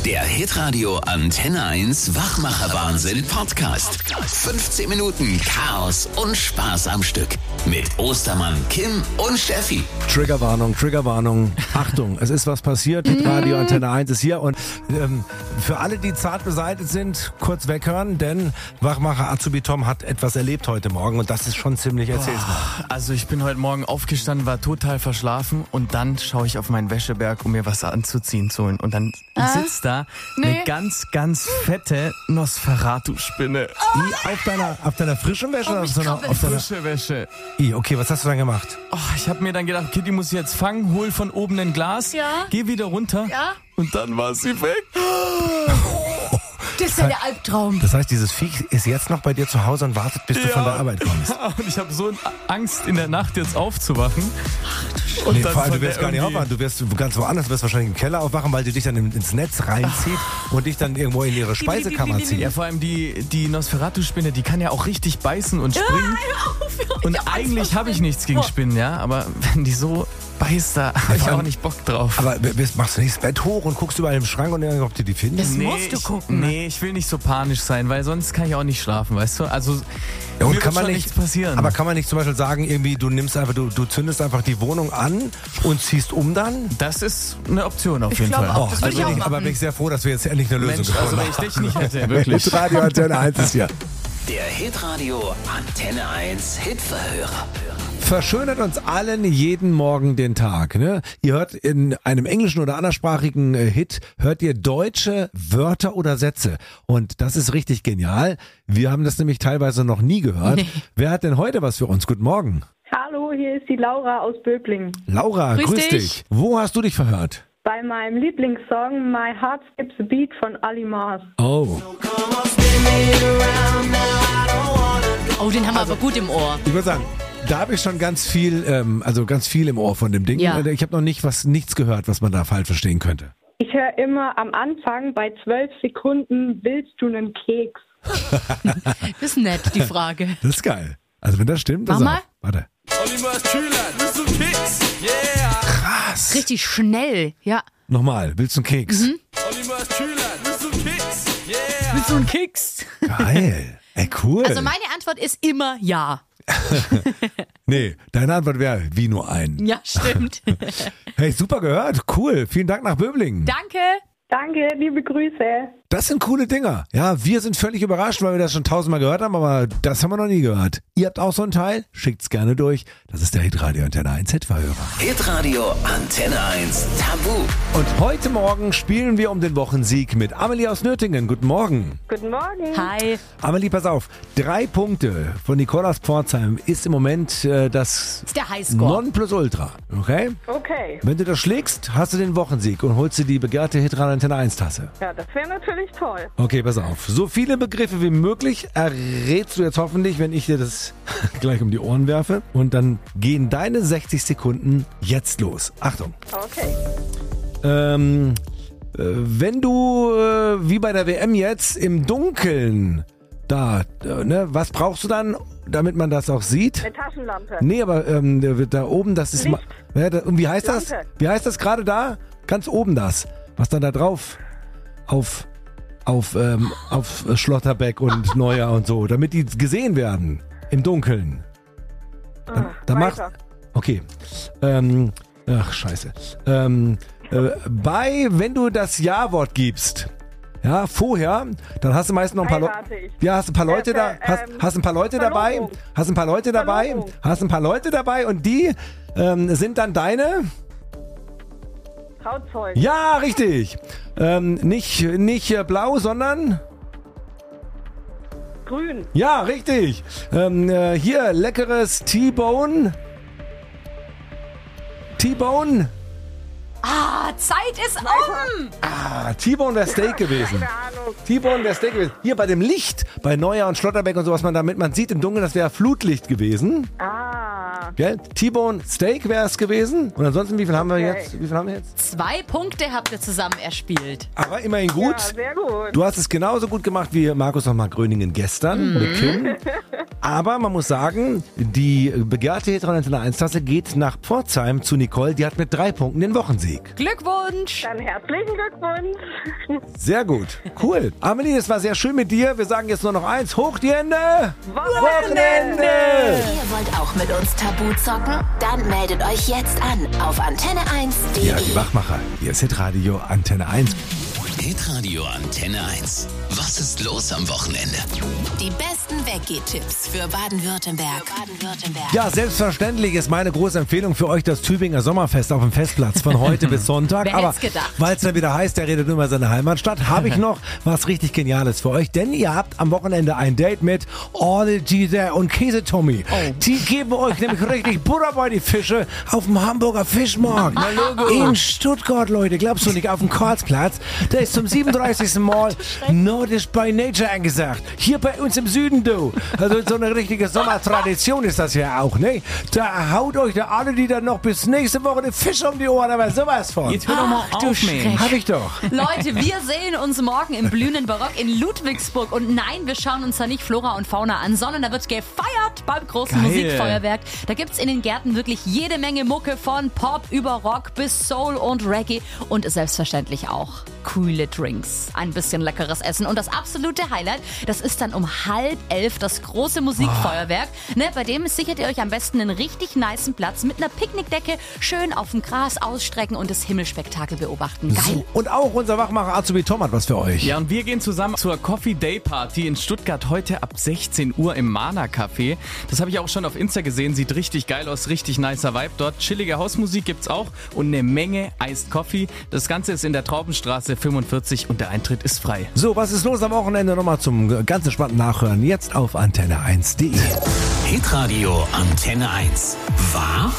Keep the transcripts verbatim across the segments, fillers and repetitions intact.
Der Hitradio Antenne eins Wachmacher-Wahnsinn Podcast. fünfzehn Minuten Chaos und Spaß am Stück. Mit Ostermann, Kim und Steffi. Triggerwarnung, Triggerwarnung. Achtung, es ist was passiert. Hitradio Antenne eins ist hier. Und ähm, für alle, die zart beseitigt sind, kurz weghören, denn Wachmacher Azubi Tom hat etwas erlebt heute Morgen. Und das ist schon ziemlich, erzähl's mal. Also ich bin heute Morgen aufgestanden, war total verschlafen. Und dann schaue ich auf meinen Wäscheberg, um mir was anzuziehen zu holen. Und dann Ah? sitzt da Nee. eine ganz, ganz fette Nosferatu-Spinne. I, auf deiner, auf deiner frischen Wäsche? Oh, oder ich auf deiner, glaube, auf deiner, Frische Wäsche. I, okay, was hast du dann gemacht? Oh, ich habe mir dann gedacht, okay, die muss ich jetzt fangen, hol von oben ein Glas, Ja. geh wieder runter Ja. und dann war sie weg. Das ist ja der Albtraum. Das heißt, dieses Viech ist jetzt noch bei dir zu Hause und wartet, bis du Ja. von der Arbeit kommst. Ja, und ich habe so Angst, in der Nacht jetzt aufzuwachen. Und Nee, dann vor allem, von du wirst der gar nicht irgendwie- aufwachen. Du wirst ganz woanders, du wirst wahrscheinlich im Keller aufwachen, weil die dich dann ins Netz reinzieht und dich dann irgendwo in ihre Speisekammer zieht. Ja, vor allem die, die Nosferatu-Spinne, die kann ja auch richtig beißen und springen. Und eigentlich habe ich nichts gegen Spinnen, ja, aber wenn die so beißt, da habe ich auch nicht Bock drauf. Aber wirst- machst du nicht das Bett hoch und guckst überall im Schrank und ob du die findest? Das musst du ich, gucken. Nee, ich will nicht so panisch sein, weil sonst kann ich auch nicht schlafen, weißt du? Also Ja, und mir kann wird man schon nicht, nichts passieren. Aber kann man nicht zum Beispiel sagen, irgendwie, du nimmst einfach, du, du zündest einfach die Wohnung an und ziehst um dann? das ist eine Option auf Ich jeden glaube Fall. auch. Oh, Das da würde ich bin auch ich, aber machen. bin ich sehr froh, dass wir jetzt endlich eine Lösung Mensch, also gefunden wenn ich haben. dich nicht hätte, wirklich. Mit Radio Antenne eins ist hier. Der Hitradio Antenne eins Hitverhörer. Verschönert uns allen jeden Morgen den Tag. Ne? Ihr hört in einem englischen oder anderssprachigen äh, Hit, hört ihr deutsche Wörter oder Sätze. Und das ist richtig genial. Wir haben das nämlich teilweise noch nie gehört. Nee. Wer hat denn heute was für uns? Guten Morgen. Hallo, hier ist die Laura aus Böblingen. Laura, grüß, Grüß dich. dich. Wo hast du dich verhört? Bei meinem Lieblingssong My Heart Skips a Beat von Ali Mars. Oh. Oh, den haben wir aber gut im Ohr. Ich würde sagen, da habe ich schon ganz viel, ähm, also ganz viel im Ohr von dem Ding. Ja. Ich habe noch nicht was, nichts gehört, was man da falsch verstehen könnte. Ich höre immer am Anfang bei zwölf Sekunden, willst du einen Keks? Das ist nett, die Frage. Das ist geil. Also wenn das stimmt, dann Mach sag. mal. Warte. Oliver Schüler, bist du Keks? Yeah! Krass. Richtig schnell, ja. Nochmal, willst du einen Keks? Oliver Schüler, bist du Keks? Yeah! Bist du ein Keks? Geil. Ey, cool. Also meine Antwort ist immer ja. nee, deine Antwort wäre wie nur ein. Ja, stimmt. Hey, super gehört. Cool. Vielen Dank nach Böblingen. Danke. Danke, liebe Grüße. Das sind coole Dinger. Ja, wir sind völlig überrascht, weil wir das schon tausendmal gehört haben, aber das haben wir noch nie gehört. Ihr habt auch so einen Teil? Schickt's gerne durch. Das ist der Hitradio Antenne eins Hitverhörer. Hitradio Antenne eins Tabu. Und heute Morgen spielen wir um den Wochensieg mit Amelie aus Nürtingen. Guten Morgen. Guten Morgen. Hi. Amelie, pass auf. Drei Punkte von Nicole aus Pforzheim ist im Moment äh, das Das ist der Highscore. Nonplusultra. Okay? Okay, Wenn du das schlägst, hast du den Wochensieg und holst dir die begehrte Hitradio Antenne eins Tasse. ja, das wäre natürlich toll. Okay, pass auf. So viele Begriffe wie möglich errätst du jetzt hoffentlich, wenn ich dir das gleich um die Ohren werfe. Und dann gehen deine sechzig Sekunden jetzt los. Achtung. Okay. Ähm, äh, wenn du, äh, wie bei der W M jetzt, im Dunkeln da, äh, ne, was brauchst du dann, damit man das auch sieht? Eine Taschenlampe. Nee, aber ähm, da wird da oben, das ist... Licht. Ma- ja, da, und wie heißt das? Lampe. Wie heißt das gerade da? Ganz oben das. Was dann da drauf? Auf... Auf, ähm, auf Schlotterbeck und Neuer und so, damit die gesehen werden. Im Dunkeln. Da, da macht... weiter. Okay. Ähm, ach, scheiße. Ähm, äh, bei, wenn du das Ja-Wort gibst, ja, vorher, dann hast du meist noch ein paar Leute. Heirate ich. Ja, hast ein paar Leute Äh, da, äh, hast, ähm, hast ein paar Leute dabei, Verlobung. hast ein paar Leute dabei, Verlobung. hast ein paar Leute dabei und die ähm, sind dann deine. Trauzeug. Ja, richtig. Ähm, nicht, nicht äh, blau, sondern. Grün. Ja, richtig. Ähm, äh, hier, leckeres T-Bone. T-Bone. Ah, Zeit ist um. Ah, T-Bone wäre Steak gewesen. Keine Ahnung. T-Bone wäre Steak gewesen. Hier bei dem Licht, bei Neuer und Schlotterbeck und so, was man damit man sieht im Dunkeln, das wäre Flutlicht gewesen. Ah. Gell? T-Bone Steak wäre es gewesen. Und ansonsten, wie viel haben wir jetzt? Wie viel haben wir jetzt? Zwei Punkte habt ihr zusammen erspielt. Aber immerhin gut. Ja, sehr gut. Du hast es genauso gut gemacht wie Markus und Marc Gröningen gestern mit Kim. Aber man muss sagen, die begehrte Heteroantenne eins Tasse geht nach Pforzheim zu Nicole. Die hat mit drei Punkten den Wochensieg. Glückwunsch! Dann herzlichen Glückwunsch. Sehr gut. Cool. Amelie, es war sehr schön mit dir. Wir sagen jetzt nur noch eins. Hoch die Hände. Wochenende. Ihr wollt auch mit uns Tabu zocken? Dann meldet euch jetzt an auf antenne eins punkt de. Ja, die Wachmacher. Hier ist Hitradio Antenne eins. Hitradio Antenne eins. Was ist los am Wochenende? Die besten Weggehtipps für Baden-Württemberg. Baden-Württemberg. Ja, selbstverständlich ist meine große Empfehlung für euch das Tübinger Sommerfest auf dem Festplatz von heute bis Sonntag. Wer Aber hätt's gedacht? weil es dann wieder heißt, der redet über seine Heimatstadt, habe ich noch was richtig Geniales für euch. Denn ihr habt am Wochenende ein Date mit All Giza und Käse-Tommy. Oh. Die geben euch nämlich richtig Butter bei die Fische auf dem Hamburger Fischmarkt. In Stuttgart, Leute. Glaubst du nicht, auf dem Karlsplatz? Da ist zum siebenunddreißigsten Mal Nordisch by Nature angesagt. Hier bei uns im Süden, du. Also so eine richtige Sommertradition ist das ja auch, ne? Da haut euch da alle, die dann noch bis nächste Woche den Fisch um die Ohren, aber sowas von. Jetzt hör doch mal Ach, du auf, Mensch. Schreck. Hab ich doch. Leute, wir sehen uns morgen im blühenden Barock in Ludwigsburg. Und nein, wir schauen uns da nicht Flora und Fauna an, sondern da wird gefeiert beim großen Geil. Musikfeuerwerk. Da gibt's in den Gärten wirklich jede Menge Mucke von Pop über Rock bis Soul und Reggae. Und selbstverständlich auch coole Drinks, ein bisschen leckeres Essen. Und das absolute Highlight, das ist dann um halb elf das große Musikfeuerwerk. Ne, bei dem sichert ihr euch am besten einen richtig nicen Platz mit einer Picknickdecke, schön auf dem Gras ausstrecken und das Himmelspektakel beobachten. Geil. So, und auch unser Wachmacher Azubi Tom hat was für euch. Ja, und wir gehen zusammen zur Coffee Day Party in Stuttgart heute ab sechzehn Uhr im Mana Café. Das habe ich auch schon auf Insta gesehen, sieht richtig geil aus, richtig nicer Vibe dort. Chillige Hausmusik gibt's auch und eine Menge Iced Coffee. Das Ganze ist in der Traubenstraße fünfundvierzig und der Eintritt ist frei. So, was ist los am Wochenende? Nochmal zum ganz entspannten Nachhören. Jetzt auf antenne eins punkt de. Hitradio Antenne eins. Wahr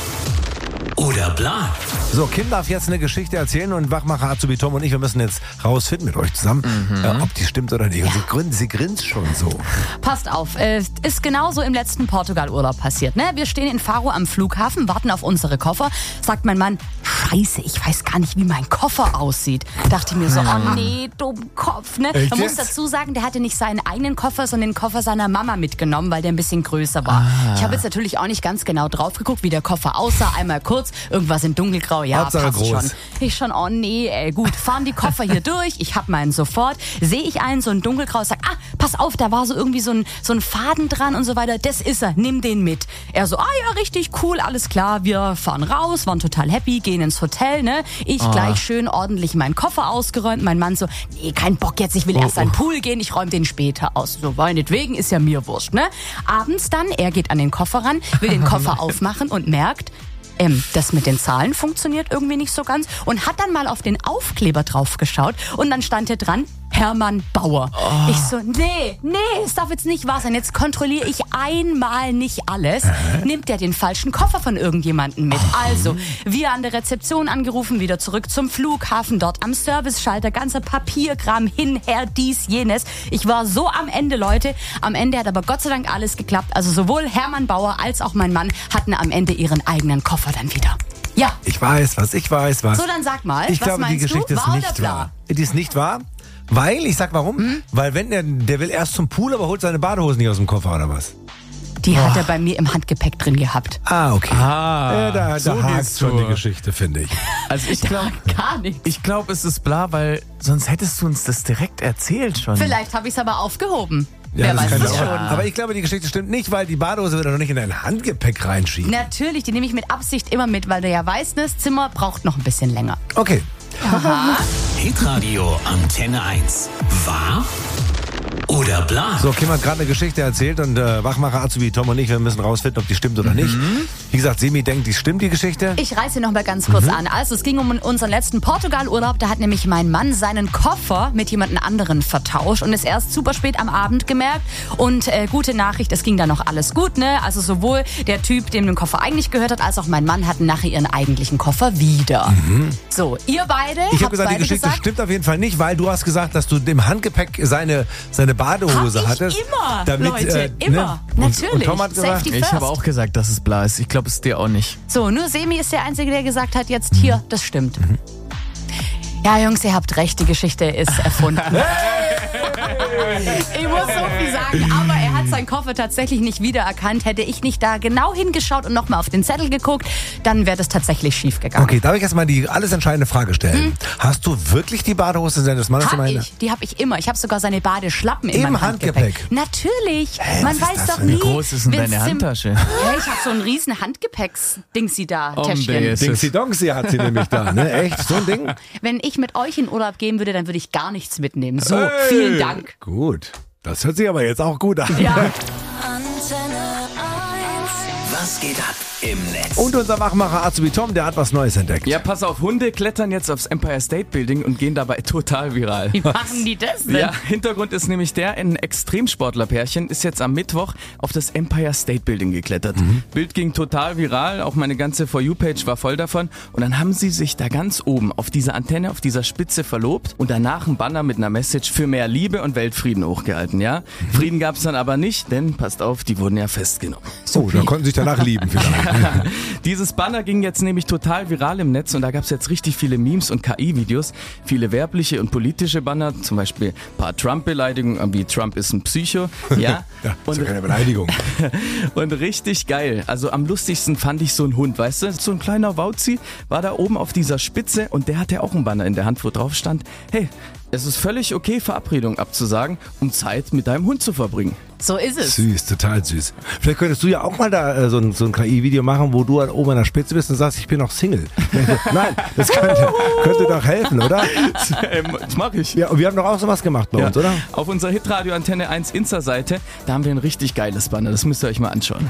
oder bla? So, Kim darf jetzt eine Geschichte erzählen und Wachmacher Azubi Tom und ich, wir müssen jetzt rausfinden mit euch zusammen, äh, ob die stimmt oder nicht. Und sie, grin, sie grinst schon so. Passt auf, äh, ist genauso im letzten Portugal-Urlaub passiert. Ne? Wir stehen in Faro am Flughafen, warten auf unsere Koffer. Sagt mein Mann, scheiße, ich weiß gar nicht, wie mein Koffer aussieht. Dachte ich mir so, oh nee, dumm Kopf. Ne? Echt Man muss jetzt? dazu sagen, der hatte nicht seinen eigenen Koffer, sondern den Koffer seiner Mama mitgenommen, weil der ein bisschen größer war. Ah. Ich habe jetzt natürlich auch nicht ganz genau drauf geguckt, wie der Koffer aussah. Einmal kurz, irgendwas in dunkelgrau, ja, Hauptsache passt groß. schon. Ich schon, oh nee, ey, gut, fahren die Koffer hier durch, ich hab meinen sofort, sehe ich einen, so ein dunkelgrau, sag, ah, pass auf, da war so irgendwie so ein, so ein Faden dran und so weiter, das ist er, nimm den mit. Er so, ah ja, richtig cool, alles klar, wir fahren raus, waren total happy, gehen ins Hotel, ne, ich gleich schön ordentlich meinen Koffer ausgeräumt, mein Mann so, nee, kein Bock jetzt, ich will erst an den Pool gehen, ich räume den später aus. So, meinetwegen, ist ja mir wurscht, ne. Abends dann, er geht an den Koffer ran, will den Koffer aufmachen und merkt, Ähm, das mit den Zahlen funktioniert irgendwie nicht so ganz und hat dann mal auf den Aufkleber drauf geschaut und dann stand hier dran, Hermann Bauer. Oh. Ich so, nee, nee, es darf jetzt nicht wahr sein. Jetzt kontrolliere ich einmal nicht alles. Äh? Nimmt der den falschen Koffer von irgendjemandem mit. Oh. Also, wir an der Rezeption angerufen, wieder zurück zum Flughafen, dort am Serviceschalter, ganzer Papierkram, hin, her, dies, jenes. Ich war so am Ende, Leute. Am Ende hat aber Gott sei Dank alles geklappt. Also sowohl Hermann Bauer als auch mein Mann hatten am Ende ihren eigenen Koffer dann wieder. Ja. Ich weiß was, ich weiß was. So, dann sag mal, ich was glaube, die meinst Geschichte du? ist Wahr nicht oder bla? wahr. Die ist nicht wahr, weil, ich sag warum, Hm? weil wenn der, der will erst zum Pool, aber holt seine Badehosen nicht aus dem Koffer oder was? Die hat er bei mir im Handgepäck drin gehabt. Ah, okay. Ah, ja, da so da hakt geht's schon so. die Geschichte, finde ich. Also ich glaube, Gar nichts. ich glaube, es ist bla, weil sonst hättest du uns das direkt erzählt schon. Vielleicht habe ich es aber aufgehoben. Ja, Wer das weiß kann das auch- schon. Aber ich glaube, die Geschichte stimmt nicht, weil die Badehose wird er noch nicht in dein Handgepäck reinschieben. Natürlich, die nehme ich mit Absicht immer mit, weil du ja weißt, das Zimmer braucht noch ein bisschen länger. Okay. Hitradio Antenne eins. Wahr oder bla? So, Kim hat gerade eine Geschichte erzählt und äh, Wachmacher Azubi Tom und ich, wir müssen rausfinden, ob die stimmt oder nicht. Wie gesagt, Semi denkt, die stimmt, die Geschichte. Ich reiße noch mal ganz kurz an. Also es ging um unseren letzten Portugal-Urlaub. Da hat nämlich mein Mann seinen Koffer mit jemand anderen vertauscht und ist erst super spät am Abend gemerkt. Und äh, gute Nachricht, es ging dann noch alles gut, ne? Also sowohl der Typ, dem den Koffer eigentlich gehört hat, als auch mein Mann hatten nachher ihren eigentlichen Koffer wieder. So, ihr beide Ich habe habt gesagt, die beide Geschichte gesagt, stimmt auf jeden Fall nicht, weil du hast gesagt, dass du im Handgepäck seine, seine Badehose Hab ich hattest. immer, damit, Leute, äh, immer. Ne? Und, Natürlich. und Tom hat gesagt, Safety Ich habe first. auch gesagt, dass es bla ist. Ich glaube, glaube es dir auch nicht. So, nur Semi ist der Einzige, der gesagt hat, jetzt hier, das stimmt. Mhm. Ja, Jungs, ihr habt recht, die Geschichte ist erfunden. Ich muss so viel sagen, aber er hat seinen Koffer tatsächlich nicht wiedererkannt. Hätte ich nicht da genau hingeschaut und nochmal auf den Zettel geguckt, dann wäre das tatsächlich schief gegangen. Okay, darf ich erstmal die alles entscheidende Frage stellen? Hm? Hast du wirklich die Badehose seines Mannes? Hab ich, die habe ich immer. Ich habe sogar seine Badeschlappen in Im meinem Handgepäck. Handgepäck? Natürlich. Hä, Man weiß doch nie. Wie groß ist denn deine Sim- Handtasche? Ja, ich habe so ein riesen Handgepäcks-Dingsi da, Oh, Täschchen. nee, ist Dingsy Dongsy hat sie nämlich da, ne? Echt? So ein Ding? Wenn ich mit euch in Urlaub gehen würde, dann würde ich gar nichts mitnehmen. So, Hey, vielen Dank. Gut. Das hört sich aber jetzt auch gut an. Ja. Was geht ab im Netz? Und unser Wachmacher Azubi Tom, der hat was Neues entdeckt. Ja, pass auf, Hunde klettern jetzt aufs Empire State Building und gehen dabei total viral. Wie machen die das denn? Ja, Hintergrund ist nämlich der, ein Extremsportlerpärchen ist jetzt am Mittwoch auf das Empire State Building geklettert. Mhm. Bild ging total viral, auch meine ganze For You-Page war voll davon. Und dann haben sie sich da ganz oben auf dieser Antenne, auf dieser Spitze verlobt und danach ein Banner mit einer Message für mehr Liebe und Weltfrieden hochgehalten, ja? Mhm. Frieden gab's dann aber nicht, denn, passt auf, die wurden ja festgenommen. So, da konnten sie sich danach lieben vielleicht. Dieses Banner ging jetzt nämlich total viral im Netz und da gab es jetzt richtig viele Memes und K I-Videos, viele werbliche und politische Banner, zum Beispiel ein paar Trump-Beleidigungen, wie Trump ist ein Psycho, ja. Ja, und, ist ja keine Beleidigung. und richtig geil, also am lustigsten fand ich so einen Hund, weißt du, so ein kleiner Wauzi war da oben auf dieser Spitze und der hatte auch ein Banner in der Hand, wo drauf stand, hey, es ist völlig okay, Verabredung abzusagen, um Zeit mit deinem Hund zu verbringen. So ist es. Süß, total süß. Vielleicht könntest du ja auch mal da äh, so ein, so ein K I-Video machen, wo du an oben an der Spitze bist und sagst, ich bin noch Single. Nein, das könnte, könnte doch helfen, oder? Das mache ich. Ja, und wir haben doch auch sowas gemacht bei Ja. uns, oder? Auf unserer Hitradio Antenne eins Insta-Seite, da haben wir ein richtig geiles Banner, das müsst ihr euch mal anschauen.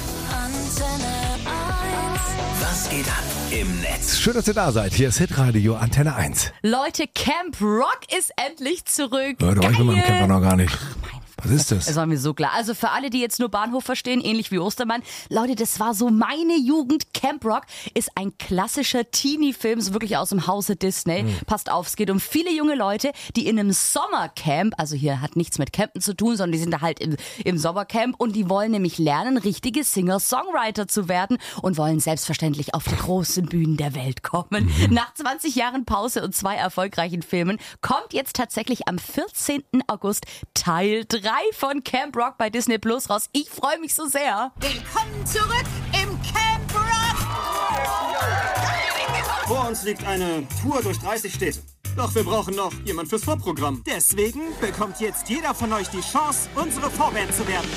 Was geht ab im Netz? Schön, dass ihr da seid. Hier ist Hitradio Antenne eins. Leute, Camp Rock ist endlich zurück. Ja, da war ich mit meinem Geil. Camper noch gar nicht. Was ist Das das? war mir so klar. Also für alle, die jetzt nur Bahnhof verstehen, ähnlich wie Ostermann. Leute, das war so meine Jugend. Camp Rock ist ein klassischer Teenie-Film, so wirklich aus dem Hause Disney. Mhm. Passt auf, es geht um viele junge Leute, die in einem Sommercamp, also hier hat nichts mit Campen zu tun, sondern die sind da halt im, im Sommercamp und die wollen nämlich lernen, richtige Singer-Songwriter zu werden und wollen selbstverständlich auf die großen Bühnen der Welt kommen. Mhm. Nach zwanzig Jahren Pause und zwei erfolgreichen Filmen kommt jetzt tatsächlich am vierzehnten August Teil drei von Camp Rock bei Disney Plus raus. Ich freue mich so sehr. Willkommen zurück im Camp Rock! Vor uns liegt eine Tour durch dreißig Städte. Doch wir brauchen noch jemand fürs Vorprogramm. Deswegen bekommt jetzt jeder von euch die Chance, unsere Vorband zu werden.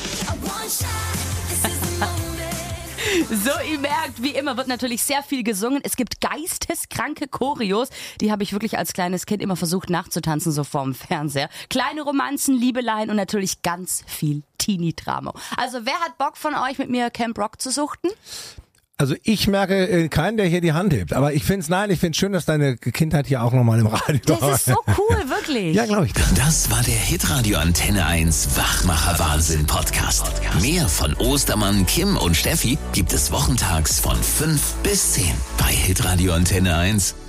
So, ihr merkt, wie immer wird natürlich sehr viel gesungen. Es gibt geisteskranke Choreos. Die habe ich wirklich als kleines Kind immer versucht nachzutanzen, so vorm Fernseher. Kleine Romanzen, Liebeleien und natürlich ganz viel Teenie-Drama. Also wer hat Bock von euch, mit mir Camp Rock zu suchten? Also ich merke äh, keinen, der hier die Hand hebt. Aber ich finde es, nein, ich finde es schön, dass deine Kindheit hier auch nochmal im Radio Das war. ist so cool, wirklich. Ja, glaube ich. Das war der Hitradio Antenne eins Wachmacher Wahnsinn Podcast. Mehr von Ostermann, Kim und Steffi gibt es wochentags von fünf bis zehn bei Hitradio Antenne eins.